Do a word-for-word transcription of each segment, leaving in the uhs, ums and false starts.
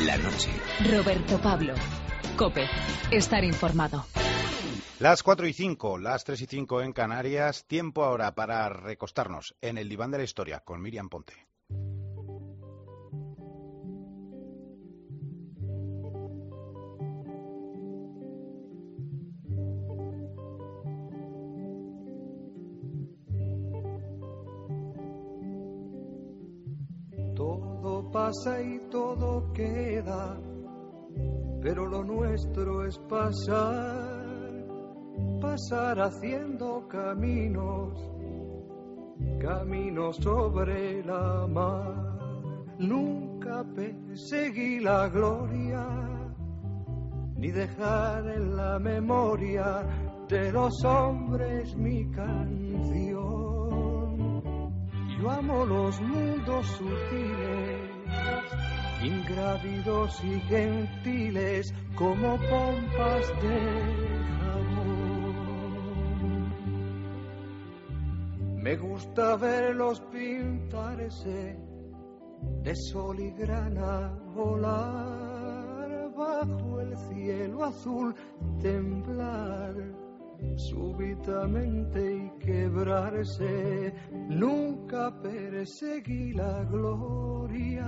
la noche. Roberto Pablo. COPE. Estar informado. Las cuatro y cinco, las tres y cinco en Canarias. Tiempo ahora para recostarnos en el diván de la historia con Miriam Ponte. Todo pasa y todo queda, pero lo nuestro es pasar, pasar haciendo caminos, caminos sobre la mar. Nunca perseguí la gloria, ni dejar en la memoria de los hombres mi canción. Yo amo los mundos sutiles, ingrávidos y gentiles, como pompas de jabón. Me gusta verlos pintarse de sol y grana, volar bajo el cielo azul, temblar súbitamente y quebrarse. Nunca perseguí la gloria.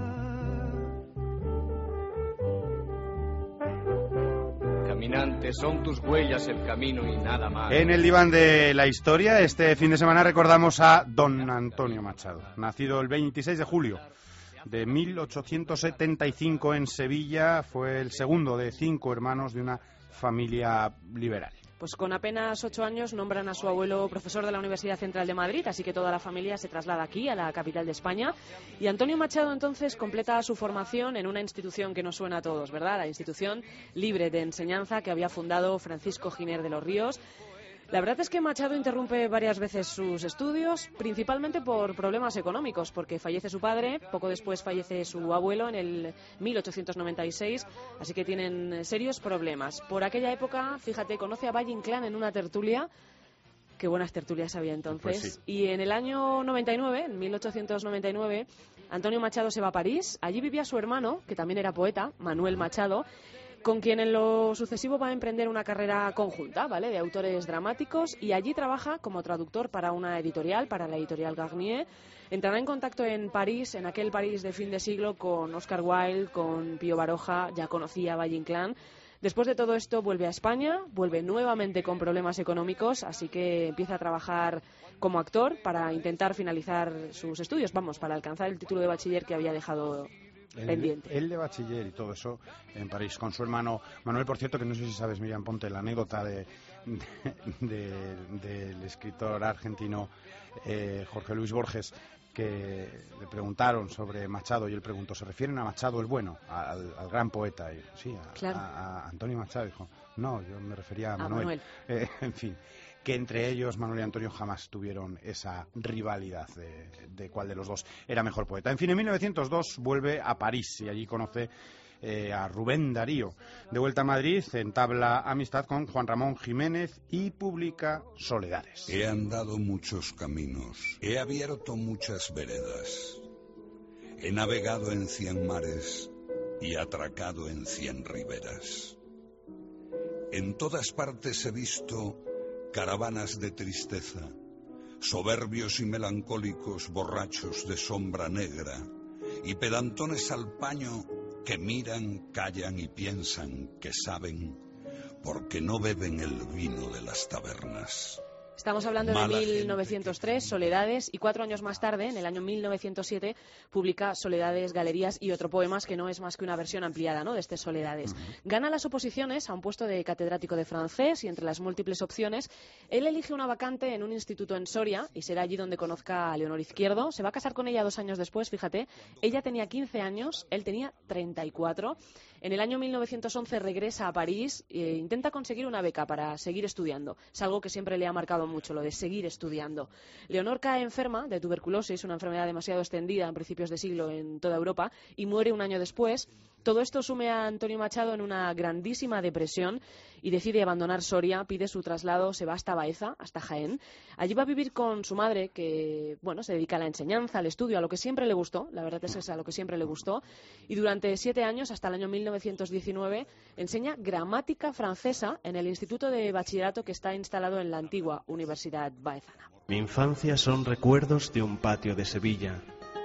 Caminante, son tus huellas el camino y nada más. En el diván de la historia, este fin de semana recordamos a don Antonio Machado, nacido el veintiséis de julio de mil ochocientos setenta y cinco en Sevilla. Fue el segundo de cinco hermanos de una familia liberal. Pues con apenas ocho años nombran a su abuelo profesor de la Universidad Central de Madrid, así que toda la familia se traslada aquí, a la capital de España. Y Antonio Machado entonces completa su formación en una institución que nos suena a todos, ¿verdad? La Institución Libre de Enseñanza que había fundado Francisco Giner de los Ríos. La verdad es que Machado interrumpe varias veces sus estudios, principalmente por problemas económicos, porque fallece su padre, poco después fallece su abuelo en el mil ochocientos noventa y seis, así que tienen serios problemas. Por aquella época, fíjate, conoce a Valle Inclán en una tertulia. Qué buenas tertulias había entonces. Pues sí. Y en el año noventa y nueve, en mil ochocientos noventa y nueve, Antonio Machado se va a París. Allí vivía su hermano, que también era poeta, Manuel Machado, con quien en lo sucesivo va a emprender una carrera conjunta, ¿vale?, de autores dramáticos, y allí trabaja como traductor para una editorial, para la editorial Garnier. Entrará en contacto en París, en aquel París de fin de siglo, con Oscar Wilde, con Pío Baroja, ya conocía a Valle Inclán. Después de todo esto vuelve a España, vuelve nuevamente con problemas económicos, así que empieza a trabajar como actor para intentar finalizar sus estudios, vamos, para alcanzar el título de bachiller que había dejado El, pendiente. el de bachiller y todo eso en París con su hermano Manuel. Por cierto, que no sé si sabes, Miriam Ponte, la anécdota de, de, de, del escritor argentino eh, Jorge Luis Borges, que le preguntaron sobre Machado y él preguntó, ¿se refieren a Machado el bueno, al, al gran poeta? Y, sí, a, claro. a, a Antonio Machado. Dijo, no, yo me refería a Manuel. A Manuel. Eh, en fin, que entre ellos, Manuel y Antonio, jamás tuvieron esa rivalidad de, de cuál de los dos era mejor poeta. En fin, en mil novecientos dos vuelve a París y allí conoce eh, a Rubén Darío. De vuelta a Madrid, entabla amistad con Juan Ramón Jiménez y publica Soledades. He andado muchos caminos, he abierto muchas veredas, he navegado en cien mares y atracado en cien riberas. En todas partes he visto caravanas de tristeza, soberbios y melancólicos, borrachos de sombra negra, y pedantones al paño que miran, callan y piensan que saben, porque no beben el vino de las tabernas. Estamos hablando de mil novecientos tres, Soledades, y cuatro años más tarde, en el año mil novecientos siete, publica Soledades, Galerías y otro poemas, que no es más que una versión ampliada, ¿no?, de este Soledades. Uh-huh. Gana las oposiciones a un puesto de catedrático de francés y entre las múltiples opciones, él elige una vacante en un instituto en Soria y será allí donde conozca a Leonor Izquierdo. Se va a casar con ella dos años después, fíjate. Ella tenía quince años, él tenía treinta y cuatro. En el año mil novecientos once regresa a París e intenta conseguir una beca para seguir estudiando. Es algo que siempre le ha marcado mucho, lo de seguir estudiando. Leonor cae enferma de tuberculosis, una enfermedad demasiado extendida en principios de siglo en toda Europa, y muere un año después. Todo esto sume a Antonio Machado en una grandísima depresión y decide abandonar Soria, pide su traslado, se va hasta Baeza, hasta Jaén. Allí va a vivir con su madre, que bueno, se dedica a la enseñanza, al estudio, a lo que siempre le gustó, la verdad es que es a lo que siempre le gustó, y durante siete años, hasta el año mil novecientos diecinueve, enseña gramática francesa en el Instituto de Bachillerato que está instalado en la antigua Universidad Baezana. Mi infancia son recuerdos de un patio de Sevilla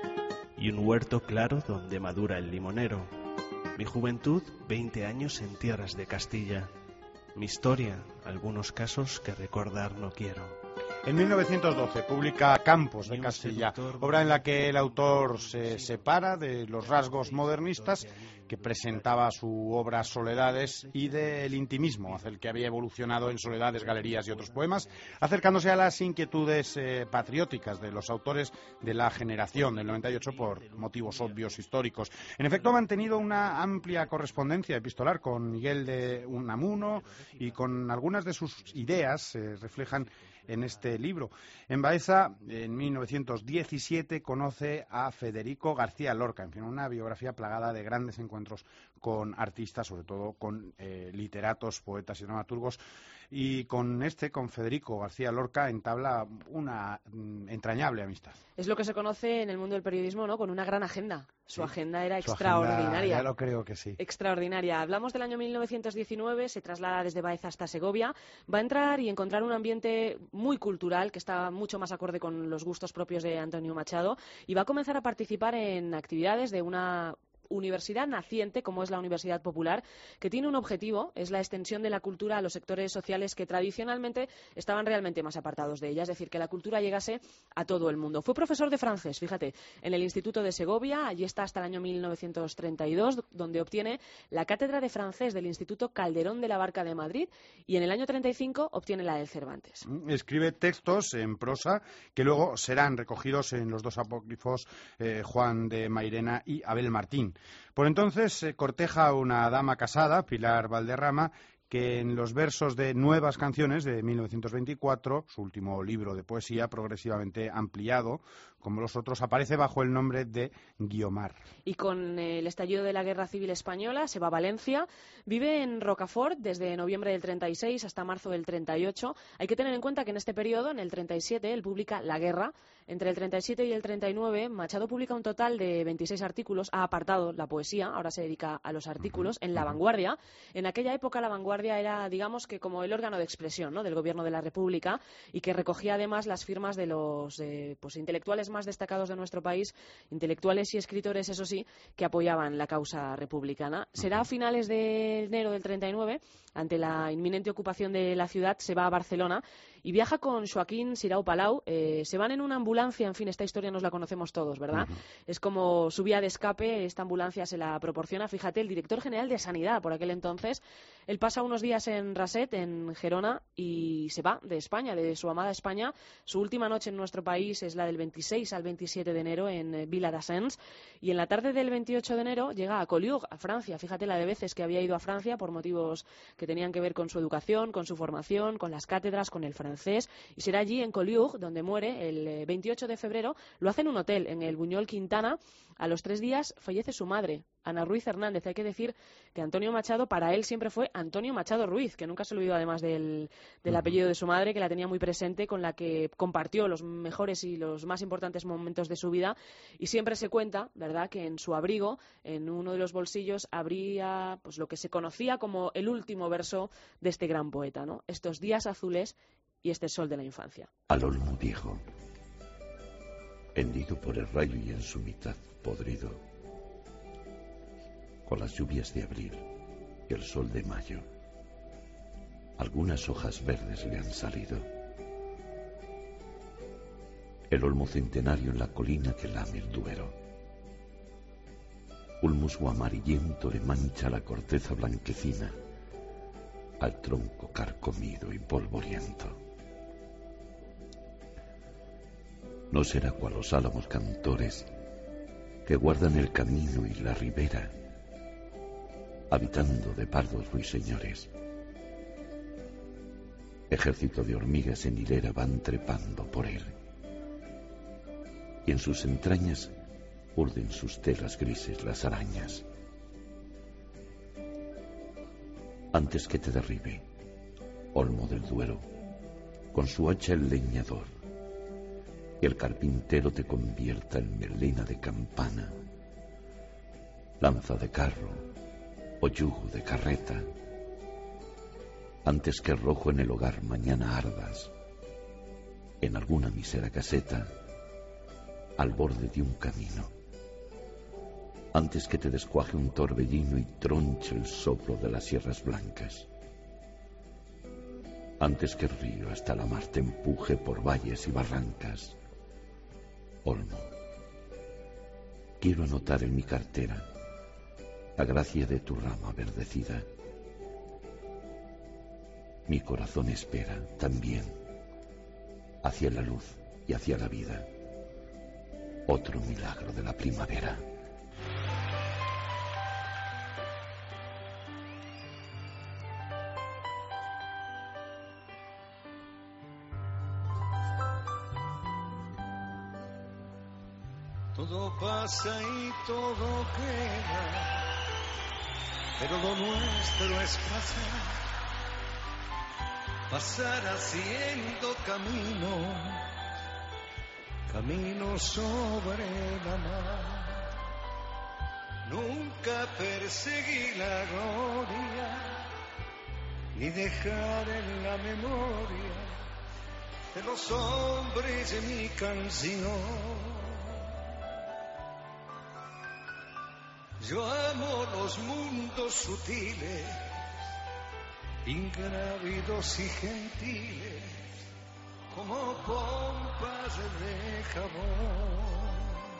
y un huerto claro donde madura el limonero. Mi juventud, veinte años en tierras de Castilla. Mi historia, algunos casos que recordar no quiero. En mil novecientos doce publica Campos de Castilla, obra en la que el autor se separa de los rasgos modernistas que presentaba su obra Soledades y del intimismo hacia el que había evolucionado en Soledades, Galerías y otros poemas, acercándose a las inquietudes eh, patrióticas de los autores de la generación del noventa y ocho por motivos obvios históricos. En efecto, ha mantenido una amplia correspondencia epistolar con Miguel de Unamuno y con algunas de sus ideas se eh, reflejan en este libro. En Baeza, en mil novecientos diecisiete, conoce a Federico García Lorca, en fin, una biografía plagada de grandes encuentros con artistas, sobre todo con eh, literatos, poetas y dramaturgos, y con este, con Federico García Lorca, entabla una mm, entrañable amistad. Es lo que se conoce en el mundo del periodismo, ¿no?, con una gran agenda. Su sí, agenda era su extraordinaria. Agenda, ya lo creo que sí. Extraordinaria. Hablamos del año mil novecientos diecinueve, se traslada desde Baeza hasta Segovia, va a entrar y encontrar un ambiente muy cultural que está mucho más acorde con los gustos propios de Antonio Machado y va a comenzar a participar en actividades de una universidad naciente como es la Universidad Popular, que tiene un objetivo, es la extensión de la cultura a los sectores sociales que tradicionalmente estaban realmente más apartados de ella, es decir, que la cultura llegase a todo el mundo. Fue profesor de francés, fíjate, en el Instituto de Segovia, allí está hasta el año mil novecientos treinta y dos, donde obtiene la cátedra de francés del Instituto Calderón de la Barca de Madrid, y en el año treinta y cinco obtiene la del Cervantes. Escribe textos en prosa que luego serán recogidos en los dos apócrifos eh, Juan de Mairena y Abel Martín. Por entonces se corteja a una dama casada, Pilar Valderrama, que en los versos de Nuevas Canciones de mil novecientos veinticuatro, su último libro de poesía, progresivamente ampliado, como los otros, aparece bajo el nombre de Guiomar. Y con el estallido de la Guerra Civil Española se va a Valencia, vive en Rocafort desde noviembre del treinta y seis hasta marzo del treinta y ocho. Hay que tener en cuenta que en este periodo, en el treinta y siete, él publica La Guerra. Entre el treinta y siete y el treinta y nueve, Machado publica un total de veintiséis artículos, ha apartado la poesía, ahora se dedica a los artículos, en La Vanguardia. En aquella época La Vanguardia era, digamos, que como el órgano de expresión, ¿no?, del Gobierno de la República, y que recogía además las firmas de los eh, pues, intelectuales más destacados de nuestro país, intelectuales y escritores, eso sí, que apoyaban la causa republicana. Será a finales de enero del treinta y nueve, ante la inminente ocupación de la ciudad, se va a Barcelona y viaja con Joaquín Sirao Palau. Eh, se van en una ambulancia, en fin, esta historia nos la conocemos todos, ¿verdad? Uh-huh. Es como su vía de escape, esta ambulancia se la proporciona, fíjate, el director general de Sanidad por aquel entonces. Él pasa unos días en Raset, en Gerona, y se va de España, de su amada España. Su última noche en nuestro país es la del veintiséis al veintisiete de enero en eh, Villa-d'Ascens, y en la tarde del veintiocho de enero llega a Collioure, a Francia. Fíjate la de veces que había ido a Francia por motivos que tenían que ver con su educación, con su formación, con las cátedras, con el francés, y será allí en Collioure donde muere el veintiocho de febrero. Lo hace en un hotel, en el Buñol Quintana. A los tres días fallece su madre, Ana Ruiz Hernández. Hay que decir que Antonio Machado para él siempre fue Antonio Machado Ruiz, que nunca se olvidó además del, del uh-huh. apellido de su madre, que la tenía muy presente, con la que compartió los mejores y los más importantes momentos de su vida. Y siempre se cuenta, ¿verdad?, que en su abrigo, en uno de los bolsillos, habría pues lo que se conocía como el último verso de este gran poeta, ¿no? Estos días azules y este sol de la infancia. Al olmo viejo, hendido por el rayo y en su mitad podrido, con las lluvias de abril y el sol de mayo, algunas hojas verdes le han salido. El olmo centenario en la colina que lame el Duero, un musgo amarillento le mancha la corteza blanquecina al tronco carcomido y polvoriento. No será cual los álamos cantores que guardan el camino y la ribera, habitando de pardos ruiseñores. Ejército de hormigas en hilera van trepando por él, y en sus entrañas urden sus telas grises las arañas. antes que te derribe, Olmo del Duero, con su hacha el leñador, y el carpintero te convierta en melena de campana, lanza de carro o yugo de carreta, antes que rojo en el hogar mañana ardas, en alguna misera caseta, al borde de un camino, antes que te descuaje un torbellino y tronche el soplo de las sierras blancas, antes que el río hasta la mar te empuje por valles y barrancas. Olmo, quiero anotar en mi cartera la gracia de tu rama verdecida. Mi corazón espera también hacia la luz y hacia la vida otro milagro de la primavera. Todo pasa y todo queda, pero lo nuestro es pasar, pasar haciendo camino, camino sobre la mar. Nunca perseguí la gloria, ni dejar en la memoria de los hombres de mi canción. Yo amo los mundos sutiles, ingrávidos y gentiles, como pompas de jabón.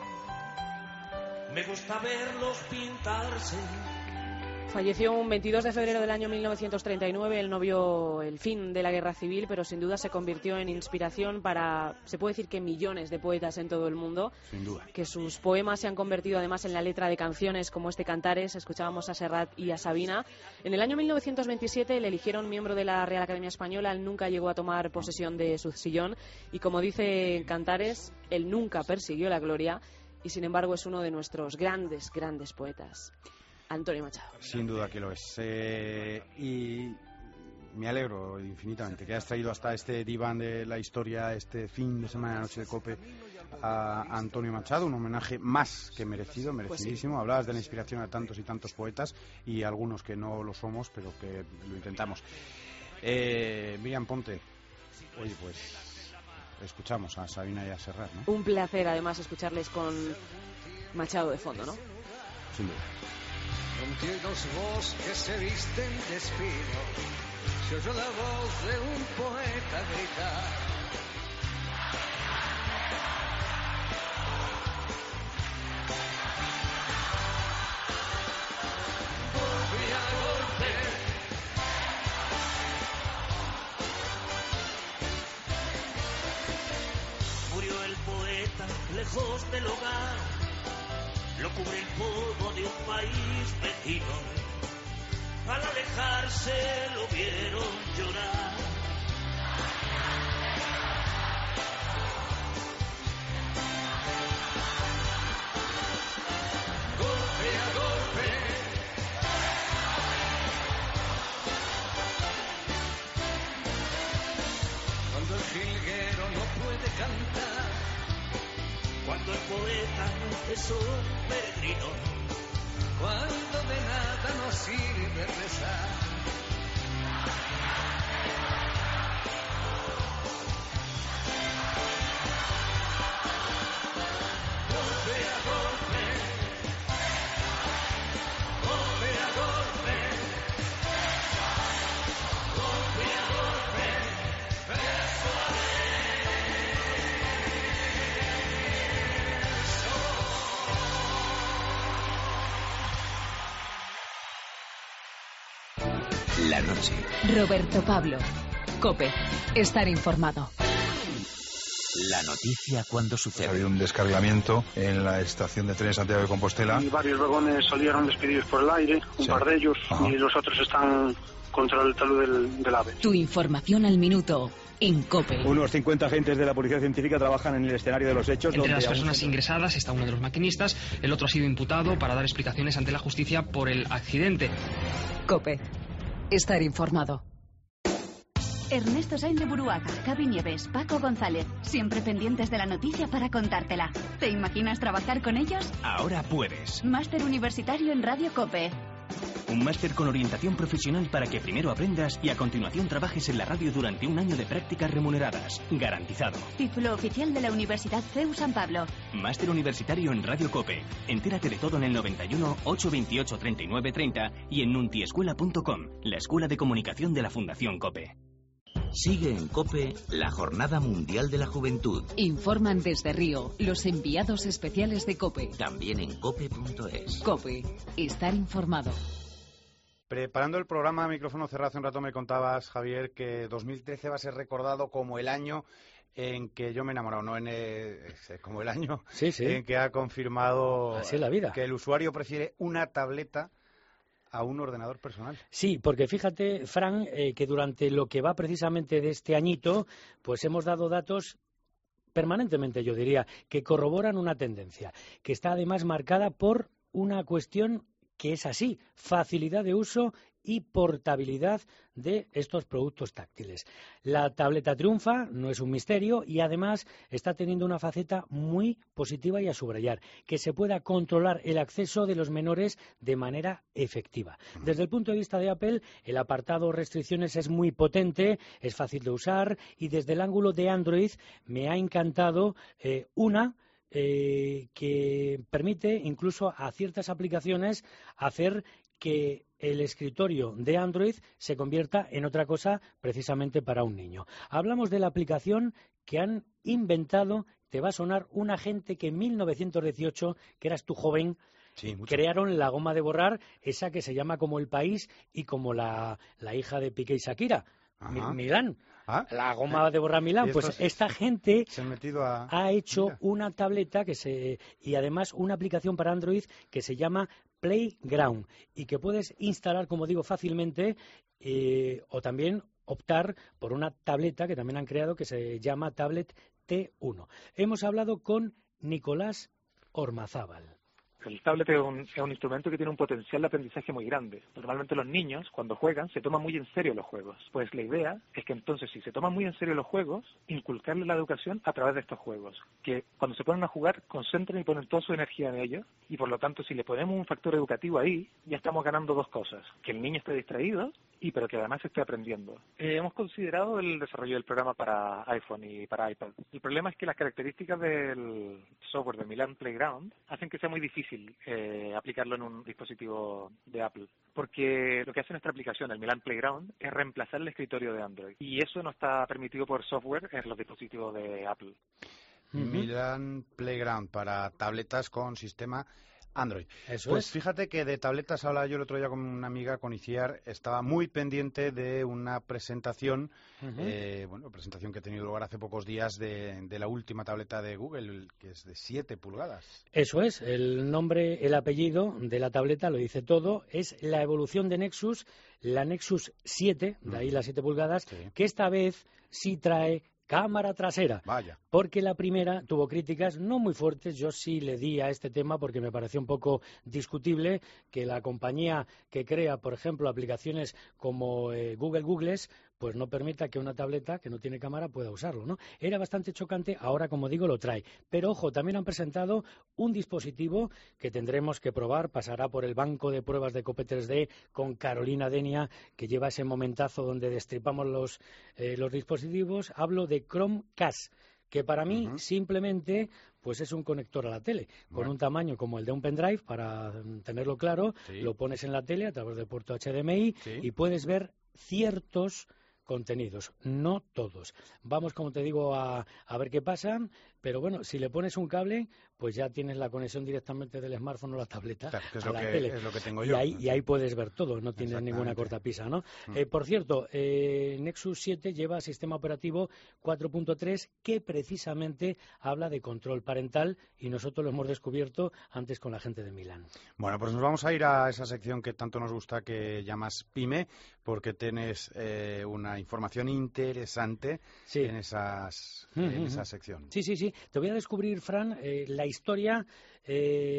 Me gusta verlos pintarse. Falleció un veintidós de febrero del año mil novecientos treinta y nueve. Él no vio el fin de la guerra civil, pero sin duda se convirtió en inspiración para, se puede decir que millones de poetas en todo el mundo. Sin duda. Que sus poemas se han convertido además en la letra de canciones como este Cantares. Escuchábamos a Serrat y a Sabina. En el año mil novecientos veintisiete le eligieron miembro de la Real Academia Española. Él nunca llegó a tomar posesión de su sillón. Y como dice Cantares, él nunca persiguió la gloria y sin embargo es uno de nuestros grandes, grandes poetas. Antonio Machado. Sin duda que lo es. Eh, y me alegro infinitamente que hayas traído hasta este diván de la historia, este fin de semana, noche de COPE, a Antonio Machado. Un homenaje más que merecido, merecidísimo. Pues sí. Hablabas de la inspiración a tantos y tantos poetas y algunos que no lo somos, pero que lo intentamos. Eh, Miriam Ponte, oye, pues escuchamos a Sabina y a Serrat, ¿no? Un placer además escucharles con Machado de fondo, ¿no? Sin duda. Entre los bosques se visten de espino, se oyó la voz de un poeta gritar. Golpe a golpe, murió el poeta lejos del hogar. Lo cubre el polvo de un país vecino. Al alejarse lo vieron llorar. golpe a golpe, cuando el jilguero no puede cantar, cuando el poeta es un peregrino, cuando de nada nos sirve rezar. Golpe a golpe, golpe a golpe, golpe a golpe, verso a La noche. Roberto Pablo. COPE. Estar informado. La noticia cuando sucede. Ha habido un descarrilamiento en la estación de tren Santiago de Compostela. Y varios vagones salieron despedidos por el aire, un sí. par de ellos, Ajá. y los otros están contra el talud del, del AVE. Tu información al minuto en COPE. Unos cincuenta agentes de la Policía Científica trabajan en el escenario de los hechos. Entre las personas ingresadas está uno de los maquinistas, el otro ha sido imputado para dar explicaciones ante la justicia por el accidente. COPE. estar informado. Ernesto Sainz de Buruaga, Gaby Nieves, Paco González, siempre pendientes de la noticia para contártela. ¿Te imaginas trabajar con ellos? Ahora puedes. Máster universitario en Radio COPE. Un máster con orientación profesional para que primero aprendas y a continuación trabajes en la radio durante un año de prácticas remuneradas. Garantizado. Título oficial de la Universidad C E U San Pablo. Máster universitario en Radio COPE. Entérate de todo en el noventa y uno, ochocientos veintiocho, treinta y nueve treinta y en nuntiescuela punto com, la escuela de comunicación de la Fundación COPE. Sigue en COPE la Jornada Mundial de la Juventud. Informan desde Río los enviados especiales de COPE. También en cope punto es. COPE, estar informado. Preparando el programa, micrófono cerrado, hace un rato me contabas, Javier, que dos mil trece va a ser recordado como el año en que yo me he enamorado, no en el, como el año sí, sí. en que ha confirmado Así es la vida. que el usuario prefiere una tableta a un ordenador personal. Sí, porque fíjate, Fran, eh, que durante lo que va precisamente de este añito, pues hemos dado datos permanentemente, yo diría, que corroboran una tendencia, que está además marcada por una cuestión que es así, facilidad de uso y portabilidad de estos productos táctiles. La tableta triunfa, no es un misterio, y además está teniendo una faceta muy positiva y a subrayar, que se pueda controlar el acceso de los menores de manera efectiva. Desde el punto de vista de Apple, el apartado restricciones es muy potente, es fácil de usar, y desde el ángulo de Android me ha encantado eh, una Eh, que permite incluso a ciertas aplicaciones hacer que el escritorio de Android se convierta en otra cosa precisamente para un niño. Hablamos de la aplicación que han inventado, te va a sonar, una gente que en mil novecientos dieciocho, que eras tú joven, sí, crearon la goma de borrar, esa que se llama como El País y como la, la hija de Piqué y Shakira, Mi, Milán. ¿Ah? La goma de borrar Milán, pues se, esta gente se han metido a... ha hecho Mira. una tableta que se y además una aplicación para Android que se llama Playground y que puedes instalar, como digo, fácilmente eh, o también optar por una tableta que también han creado que se llama Tablet T uno. Hemos hablado con Nicolás Ormazábal. El tablet es un, es un instrumento que tiene un potencial de aprendizaje muy grande. Normalmente los niños, cuando juegan, se toman muy en serio los juegos. Pues la idea es que entonces, si se toman muy en serio los juegos, inculcarles la educación a través de estos juegos. Que cuando se ponen a jugar, concentren y ponen toda su energía en ellos. Y por lo tanto, si le ponemos un factor educativo ahí, ya estamos ganando dos cosas. Que el niño esté distraído, y pero que además esté aprendiendo. Eh, hemos considerado el desarrollo del programa para iPhone y para iPad. El problema es que las características del software de Milan Playground hacen que sea muy difícil Eh, aplicarlo en un dispositivo de Apple, porque lo que hace nuestra aplicación, el Milan Playground, es reemplazar el escritorio de Android, y eso no está permitido por software en los dispositivos de Apple. Milan Playground para tabletas con sistema Android. Eso pues es. Fíjate que de tabletas hablaba yo el otro día con una amiga, con Iciar, estaba muy pendiente de una presentación, uh-huh. eh, bueno, presentación que ha tenido lugar hace pocos días de, de la última tableta de Google, que es de siete pulgadas. Eso es, el nombre, el apellido de la tableta lo dice todo, es la evolución de Nexus, la Nexus siete, de ahí uh-huh. las siete pulgadas, sí. que esta vez sí trae cámara trasera. Vaya. Porque la primera tuvo críticas no muy fuertes. Yo sí le di a este tema porque me pareció un poco discutible que la compañía que crea, por ejemplo, aplicaciones como eh, Google Googles, pues no permita que una tableta que no tiene cámara pueda usarlo, ¿no? Era bastante chocante, ahora, como digo, lo trae. Pero, ojo, también han presentado un dispositivo que tendremos que probar, pasará por el banco de pruebas de Cope tres D con Carolina Denia, que lleva ese momentazo donde destripamos los, eh, los dispositivos. Hablo de Chromecast, que para mí uh-huh. simplemente pues es un conector a la tele, con bueno. un tamaño como el de un pendrive, para tenerlo claro, sí. lo pones en la tele a través del puerto H D M I sí. y puedes ver ciertos contenidos, no todos. Vamos, como te digo, a, a ver qué pasa, pero bueno, si le pones un cable, pues ya tienes la conexión directamente del smartphone o la tableta claro, que es a lo la que, tele. Es lo que tengo y yo. Ahí, y ahí puedes ver todo, no tienes ninguna cortapisa, ¿no? Mm. Eh, por cierto, eh, Nexus siete lleva sistema operativo cuatro punto tres que precisamente habla de control parental y nosotros lo hemos descubierto antes con la gente de Milán. Bueno, pues nos vamos a ir a esa sección que tanto nos gusta, que llamas PYME, porque tienes eh, una información interesante sí. en, esas, mm-hmm. en esa sección. Sí, sí, sí. Te voy a descubrir, Fran, eh, la historia... Eh,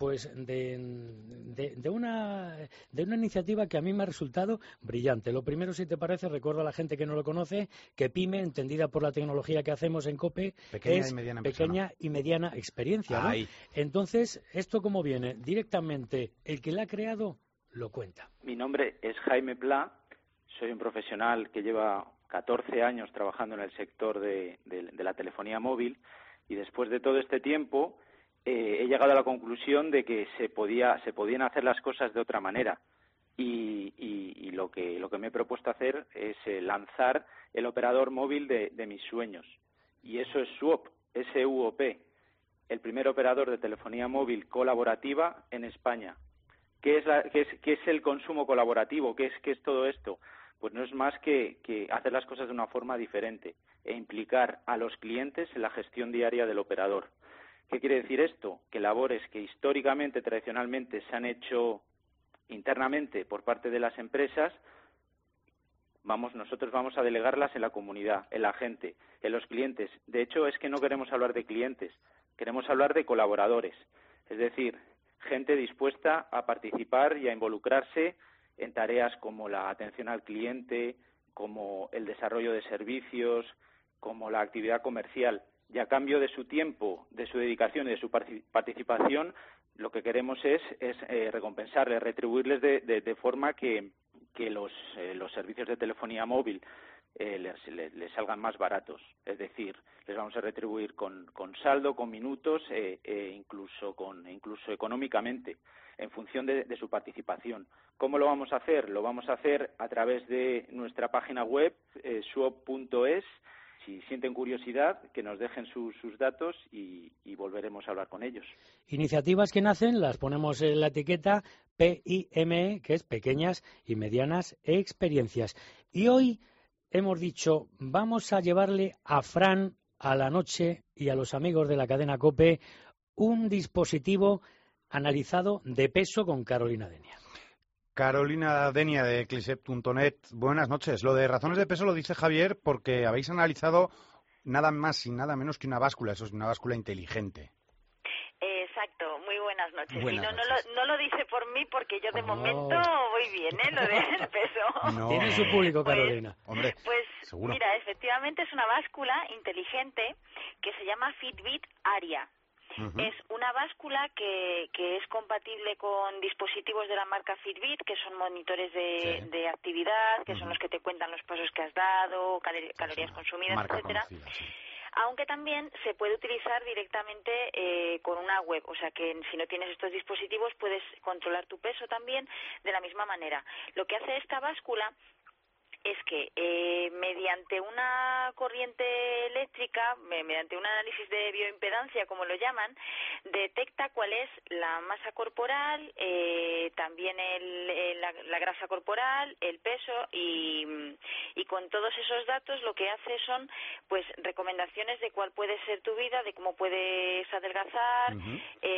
pues de, de, de, una, de una iniciativa que a mí me ha resultado brillante. Lo primero, si te parece, recuerdo a la gente que no lo conoce, que PYME, entendida por la tecnología que hacemos en COPE, pequeña es y mediana pequeña y mediana experiencia, ¿no? Ahí. Entonces, ¿esto cómo viene? Directamente, el que la ha creado lo cuenta. Mi nombre es Jaime Pla, soy un profesional que lleva catorce años trabajando en el sector de, de, de la telefonía móvil, y después de todo este tiempo eh, he llegado a la conclusión de que se podía se podían hacer las cosas de otra manera, y, y, y lo que lo que me he propuesto hacer es eh, lanzar el operador móvil de, de mis sueños, y eso es SUOP, S U O P, el primer operador de telefonía móvil colaborativa en España. ¿Qué es, la, qué es, qué es el consumo colaborativo? ¿Qué es, qué es todo esto? Pues no es más que, que hacer las cosas de una forma diferente e implicar a los clientes en la gestión diaria del operador. ¿Qué quiere decir esto? Que labores que históricamente, tradicionalmente, se han hecho internamente por parte de las empresas, vamos, nosotros vamos a delegarlas en la comunidad, en la gente, en los clientes. De hecho, es que no queremos hablar de clientes, queremos hablar de colaboradores, es decir, gente dispuesta a participar y a involucrarse en tareas como la atención al cliente, como el desarrollo de servicios, como la actividad comercial. Y a cambio de su tiempo, de su dedicación y de su participación, lo que queremos es, es eh, recompensarles, retribuirles de, de, de forma que, que los, eh, los servicios de telefonía móvil eh, les, les, les salgan más baratos. Es decir, les vamos a retribuir con, con saldo, con minutos, e eh, eh, incluso, con, incluso económicamente, en función de, de su participación. ¿Cómo lo vamos a hacer? Lo vamos a hacer a través de nuestra página web, eh, suop punto es. Si sienten curiosidad, que nos dejen sus, sus datos y, y volveremos a hablar con ellos. Iniciativas que nacen, las ponemos en la etiqueta PYME, que es Pequeñas y Medianas Experiencias. Y hoy hemos dicho, vamos a llevarle a Fran, a la noche y a los amigos de la cadena COPE un dispositivo analizado de peso con Carolina Denia. Carolina Denia de Clisep punto net, buenas noches. Lo de razones de peso lo dice Javier porque habéis analizado nada más y nada menos que una báscula, eso es una báscula inteligente. Exacto, muy buenas noches. Buenas y no, noches. No, lo, no lo dice por mí porque yo de Oh. momento voy bien, ¿eh? Lo del peso. No. Tiene su público, Pues- Carolina. Hombre, Pues seguro. mira, efectivamente es una báscula inteligente que se llama Fitbit Aria. Ujú. Es una báscula que, que es compatible con dispositivos de la marca Fitbit, que son monitores de, Sí. de actividad, que son los que te cuentan los pasos que has dado, cal- calorías consumidas, Marca etcétera. conocida, sí. Aunque también se puede utilizar directamente eh, con una web, o sea que si no tienes estos dispositivos puedes controlar tu peso también de la misma manera. Lo que hace esta báscula es que eh, mediante una corriente eléctrica, me- mediante un análisis de bioimpedancia, como lo llaman, detecta cuál es la masa corporal, eh, también el, el- la, la grasa corporal, el peso y, y con todos esos datos lo que hace son pues recomendaciones de cuál puede ser tu vida, de cómo puedes adelgazar, Ujú.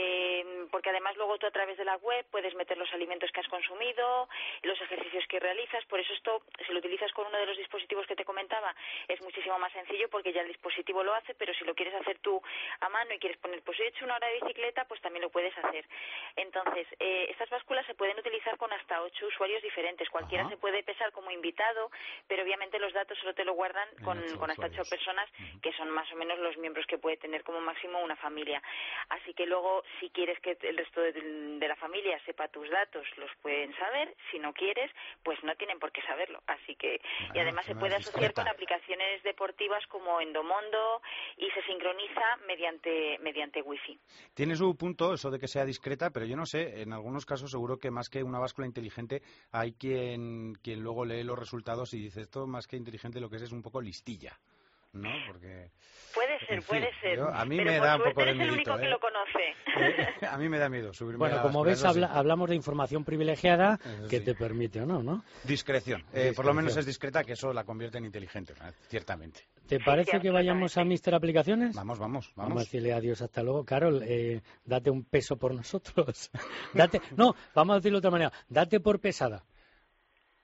eh, porque además luego tú a través de la web puedes meter los alimentos que has consumido, los ejercicios que realizas, por eso esto, si lo utilizas con uno de los dispositivos que te comentaba, es muchísimo más sencillo porque ya el dispositivo lo hace, pero si lo quieres hacer tú a mano y quieres poner, pues he hecho una hora de bicicleta, pues también lo puedes hacer. Entonces, eh, estas básculas se pueden utilizar con hasta ocho usuarios diferentes, cualquiera Ajá. se puede pesar como invitado, pero obviamente los datos solo te lo guardan con, ocho con hasta ocho usuarios. personas, que son más o menos los miembros que puede tener como máximo una familia. Así que luego, si quieres que el resto de, de la familia sepa tus datos, los pueden saber. Si no quieres, pues no tienen por qué saberlo. Así que, y además se suena puede asociar discreta. con aplicaciones deportivas como Endomondo y se sincroniza mediante, mediante wifi. Tiene su punto eso de que sea discreta, pero yo no sé, en algunos casos seguro que más que una báscula inteligente hay quien, quien luego lee los resultados y dice esto más que inteligente lo que es es un poco listilla, ¿no? Porque Puede ser, en fin, puede ser. yo- a mí pero me por da un suerte poco de eres el miedito, único que ¿eh? lo conoce. Eh, a mí me da miedo subirme Bueno, a la como báscula, ves, eso sí. habla- hablamos de información privilegiada Eso que sí. te permite o no, ¿no? Discreción. Eh, por lo menos Discreción. es discreta, que eso la convierte en inteligente, ¿eh? Ciertamente. ¿Te parece que vayamos a míster Aplicaciones? Vamos, vamos, Vamos a vamos. decirle adiós, hasta luego. Carol, eh, date un peso por nosotros. date, no, vamos a decirlo de otra manera. Date por pesada.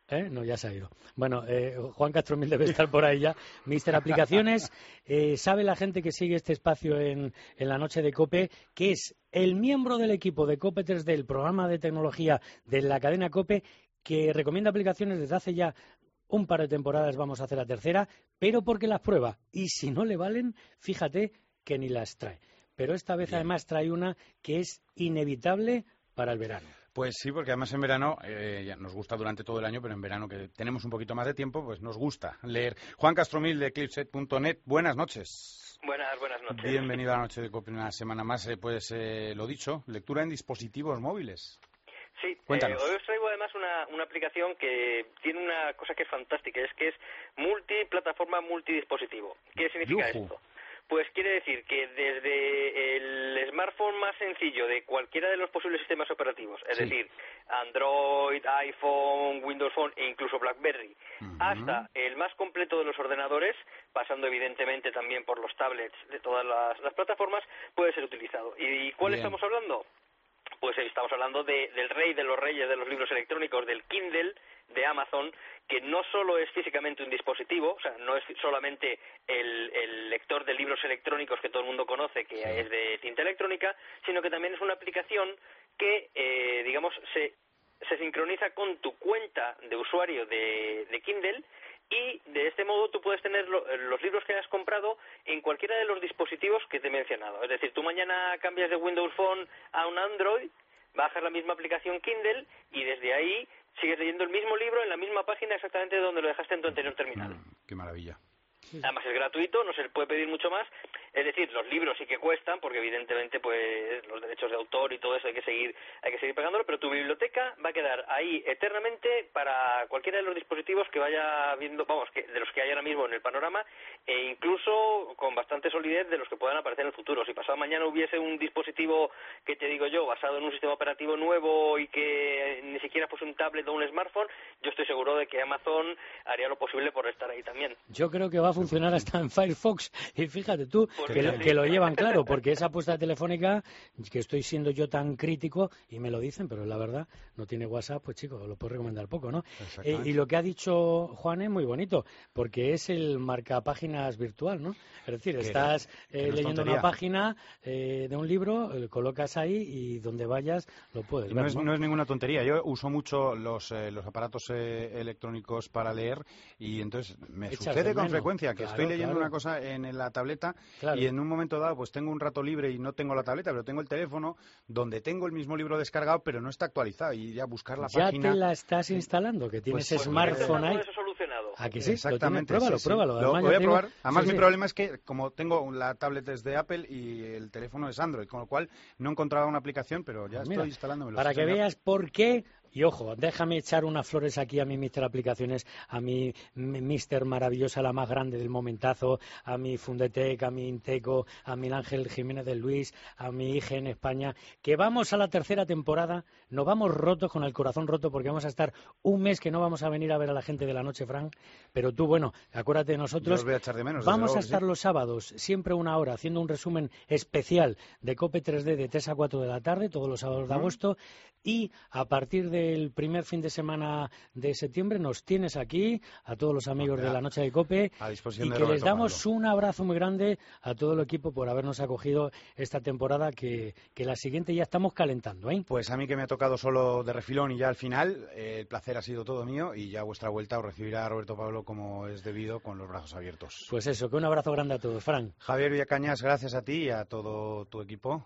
¿Eh? No, ya se ha ido. Bueno, eh, Juan Castromil debe estar por ahí ya. Mister Aplicaciones, eh, sabe la gente que sigue este espacio en, en la noche de COPE, que es el miembro del equipo de COPE tres D, el programa de tecnología de la cadena COPE, que recomienda aplicaciones desde hace ya un par de temporadas, vamos a hacer la tercera, pero porque las prueba. Y si no le valen, fíjate que ni las trae. Pero esta vez Bien. además trae una que es inevitable para el verano. Pues sí, porque además en verano, eh, ya nos gusta durante todo el año, pero en verano que tenemos un poquito más de tiempo, pues nos gusta leer. Juan Castromil de Clipset punto net, buenas noches. Buenas, buenas noches. Bienvenido a la noche de COPE una semana más. Eh, pues eh, lo dicho, lectura en dispositivos móviles. Sí, Cuéntanos. Eh, hoy os traigo además una, una aplicación que tiene una cosa que es fantástica, es que es multiplataforma, multidispositivo. ¿Qué significa Yujú. esto? Pues quiere decir que desde el smartphone más sencillo de cualquiera de los posibles sistemas operativos, es Sí. decir, Android, iPhone, Windows Phone e incluso BlackBerry, Uh-huh. hasta el más completo de los ordenadores, pasando evidentemente también por los tablets de todas las, las plataformas, puede ser utilizado. ¿Y cuál Bien. estamos hablando? Pues estamos hablando de, del rey de los reyes de los libros electrónicos, del Kindle de Amazon, que no solo es físicamente un dispositivo, o sea, no es solamente el, el lector de libros electrónicos que todo el mundo conoce, que sí. es de tinta electrónica, sino que también es una aplicación que, eh, digamos, se, se sincroniza con tu cuenta de usuario de, de Kindle, y de este modo tú puedes tener lo, los libros que hayas comprado en cualquiera de los dispositivos que te he mencionado. Es decir, tú mañana cambias de Windows Phone a un Android, bajas la misma aplicación Kindle y desde ahí sigues leyendo el mismo libro en la misma página exactamente donde lo dejaste en tu anterior terminal. Mm, qué maravilla. Además es gratuito, no se le puede pedir mucho más. Es decir, los libros sí que cuestan, porque evidentemente pues los derechos de autor y todo eso hay que seguir hay que seguir pagándolo, pero tu biblioteca va a quedar ahí eternamente para cualquiera de los dispositivos que vaya viendo, vamos, que de los que hay ahora mismo en el panorama, e incluso con bastante solidez de los que puedan aparecer en el futuro. Si pasado mañana hubiese un dispositivo, que te digo yo, basado en un sistema operativo nuevo y que ni siquiera fuese un tablet o un smartphone, yo estoy seguro de que Amazon haría lo posible por estar ahí también. Yo creo que va a funcionar hasta en Firefox, y fíjate tú que lo, que lo llevan claro, porque esa apuesta telefónica, que estoy siendo yo tan crítico, y me lo dicen, pero la verdad, no tiene WhatsApp, pues chico, lo puedo recomendar poco, ¿no? Eh, y lo que ha dicho Juan es muy bonito, porque es el marcapáginas virtual, ¿no? Es decir, que estás eh, no leyendo tontería. Una página eh, de un libro, lo colocas ahí y donde vayas lo puedes y ver, no, es, ¿no? no es ninguna tontería. Yo uso mucho los, eh, los aparatos eh, electrónicos para leer, y entonces me Echas sucede con frecuencia que claro, estoy leyendo claro. una cosa en la tableta claro. y en un momento dado pues tengo un rato libre y no tengo la tableta, pero tengo el teléfono donde tengo el mismo libro descargado, pero no está actualizado, y ya buscar la ya página... Ya te la estás instalando, que tienes pues, smartphone ahí. Eso solucionado. ¿A que sí? Exactamente. Pruébalo, sí, sí. pruébalo. Lo voy a probar. Digo... Además, sí, mi sí. problema es que, como tengo la tablet es de Apple y el teléfono es Android, con lo cual no encontraba una aplicación, pero ya pues mira, estoy instalándomelo. Para que veas por qué... Y ojo, déjame echar unas flores aquí a mi mister Aplicaciones, a mi mister Maravillosa, la más grande del momentazo, a mi Fundetec, a mi Inteco, a mi Ángel Jiménez de Luis, a mi I G en España, que vamos a la tercera temporada, nos vamos rotos, con el corazón roto, porque vamos a estar un mes que no vamos a venir a ver a la gente de la noche, Frank, pero tú, bueno, acuérdate de nosotros. Yo os voy a echar de menos, vamos luego, a estar sí. los sábados, siempre una hora, haciendo un resumen especial de COPE tres D de tres a cuatro de la tarde, todos los sábados de agosto, y a partir del primer fin de semana de septiembre nos tienes aquí, a todos los amigos okay. de la noche de COPE, a disposición y de que Roberto les damos Pablo. Un abrazo muy grande a todo el equipo por habernos acogido esta temporada, que, que la siguiente ya estamos calentando, ¿eh? Pues a mí, que me ha tocado solo de refilón y ya al final, eh, el placer ha sido todo mío, y ya a vuestra vuelta os recibirá a Roberto Pablo como es debido, con los brazos abiertos. Pues eso, que un abrazo grande a todos, Fran. Javier Villacañas, gracias a ti y a todo tu equipo,